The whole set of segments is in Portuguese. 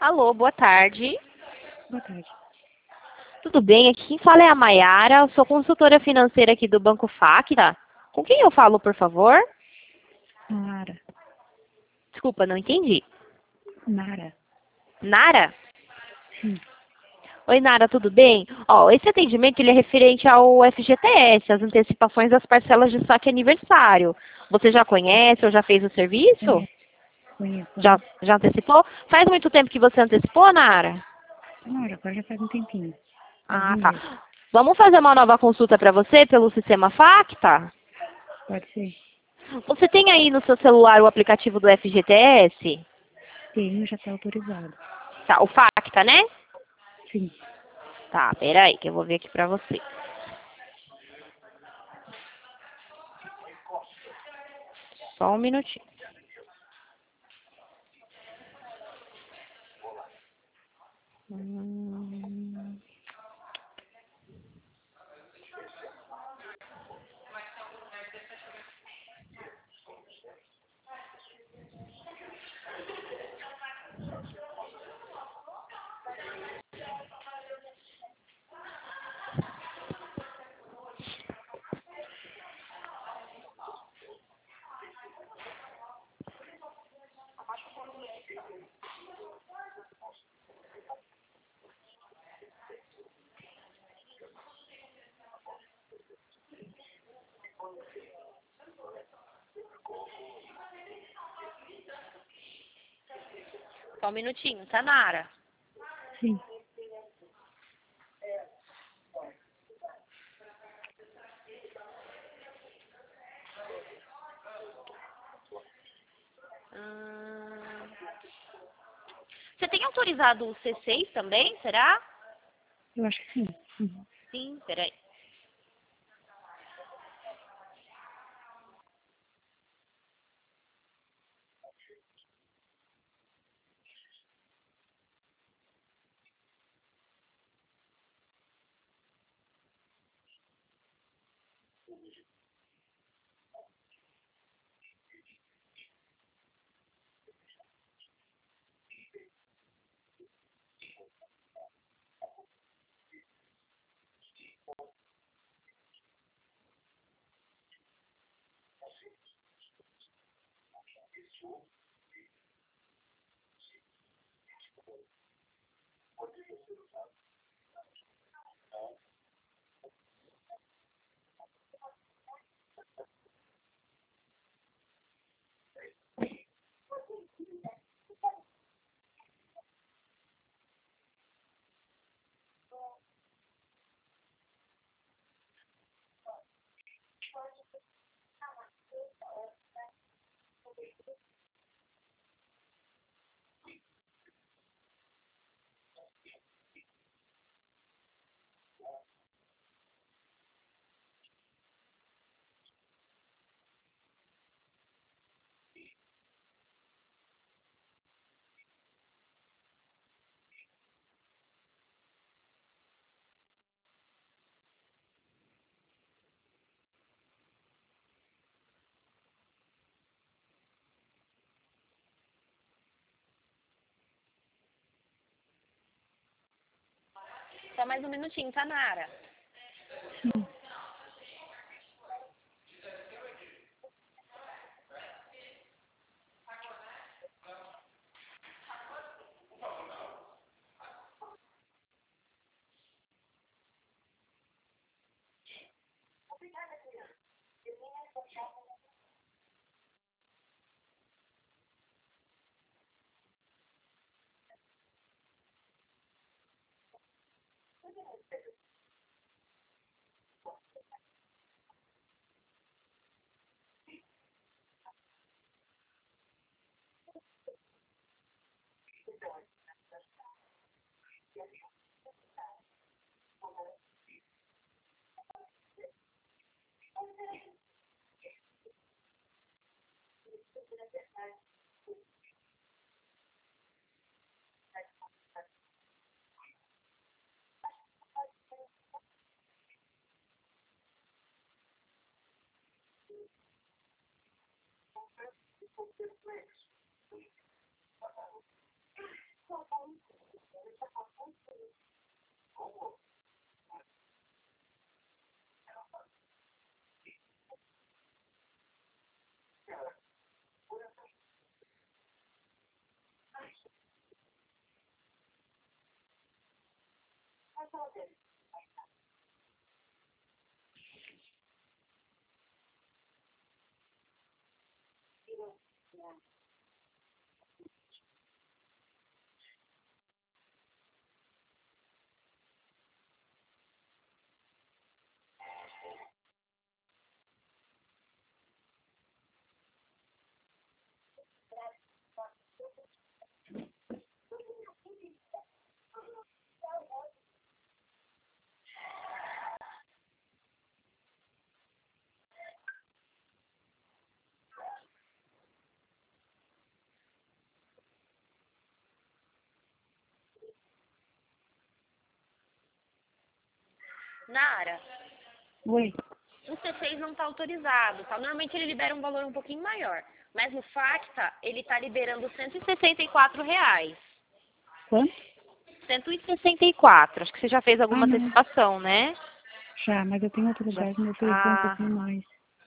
Alô, boa tarde. Boa tarde. Tudo bem? Aqui quem fala é a Maiara, eu sou consultora financeira aqui do Banco Facta. Com quem eu falo, por favor? Nara. Desculpa, não entendi. Nara. Nara? Sim. Oi, Nara, tudo bem? Esse atendimento ele é referente ao FGTS, as antecipações das parcelas de saque aniversário. Você já conhece ou já fez o serviço? Conheço. Conheço. Já antecipou? Faz muito tempo que você antecipou, Nara? Nara, agora já faz um tempinho. Faz Ah, um tá. mês. Vamos fazer uma nova consulta para você pelo sistema Facta? Pode ser. Você tem aí no seu celular o aplicativo do FGTS? Tenho, já está autorizado. Tá, o Facta, né? Sim. Tá, peraí, que eu vou ver aqui pra você. Só um minutinho. Hum. Só um minutinho, tá, Nara? Sim. Você tem autorizado o C6 também, será? Eu acho que sim. Uhum. Sim, peraí. Só mais um minutinho, tá, Nara? Sim. Nara, Oi. o C6 não está autorizado, tá? Normalmente ele libera um valor um pouquinho maior. Mas no Facta, ele está liberando R$ 164. Quanto? 164. Acho que você já fez alguma Ah, não. antecipação, né? Já, mas eu tenho outro lugar que me ofereceu um pouquinho mais.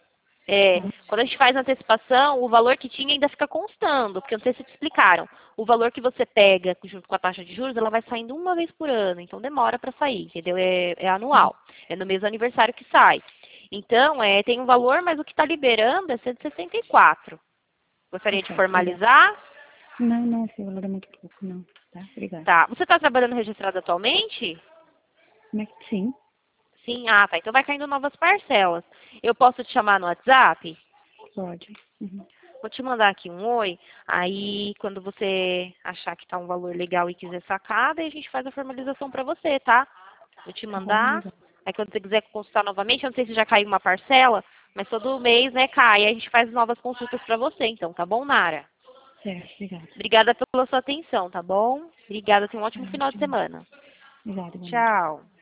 Quando a gente faz a antecipação, o valor que tinha ainda fica constando, porque eu não sei se te explicaram. O valor que você pega junto com a taxa de juros, ela vai saindo uma vez por ano, então demora para sair, entendeu? É anual, é no mês do aniversário que sai. Então, tem um valor, mas o que está liberando é 164. Gostaria de Certo, formalizar? não, esse valor é muito pouco, não. Tá, obrigada. Tá. Você está trabalhando registrado atualmente? Sim, Sim, tá. Então vai caindo novas parcelas. Eu posso te chamar no WhatsApp? pode. Uhum. Vou te mandar aqui um oi. Aí, quando você achar que tá um valor legal e quiser sacar, daí a gente faz a formalização para você, tá? Vou te Tá bom, mandar. obrigada. Aí, quando você quiser consultar novamente, eu não sei se já caiu uma parcela, mas todo mês, né, cai. Aí a gente faz novas consultas para você, então, tá bom, Nara? Certo, obrigada. Obrigada pela sua atenção, tá bom? Obrigada. Tenha um Tá ótimo final de ótimo. semana. Obrigada, igualmente. Tchau.